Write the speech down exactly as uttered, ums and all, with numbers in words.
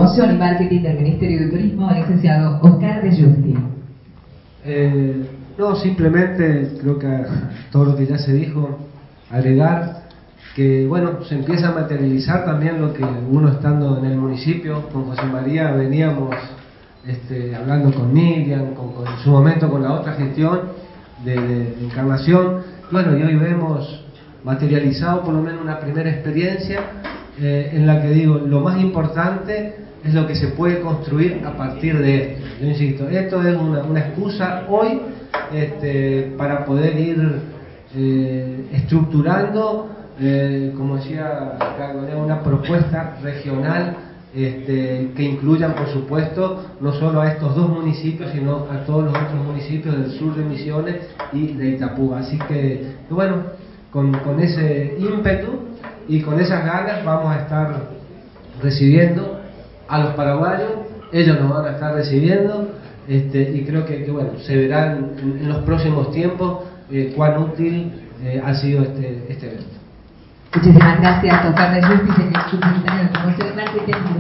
Promoción y Marketing del Ministerio de Turismo, el licenciado Oscar de Justi. Eh, no, simplemente creo que a todo lo que ya se dijo, agregar que, bueno, se empieza a materializar también lo que uno estando en el municipio, con José María veníamos este, hablando con Miriam, con, con, en su momento con la otra gestión de, de, de Encarnación, bueno, y hoy vemos materializado por lo menos una primera experiencia eh, en la que digo, lo más importante es lo que se puede construir a partir de esto. Yo insisto, esto es una, una excusa hoy este, para poder ir eh, estructurando, eh, como decía Carlos, una propuesta regional este, que incluyan, por supuesto, no solo a estos dos municipios, sino a todos los otros municipios del sur de Misiones y de Itapúa. Así que, que bueno, con, con ese ímpetu y con esas ganas vamos a estar recibiendo a los paraguayos, ellos nos van a estar recibiendo este, y creo que, que bueno, se verán en, en los próximos tiempos eh, cuán útil eh, ha sido este, este evento. Muchísimas gracias, Oscar de Justi, subsecretario de Promoción y Marketing.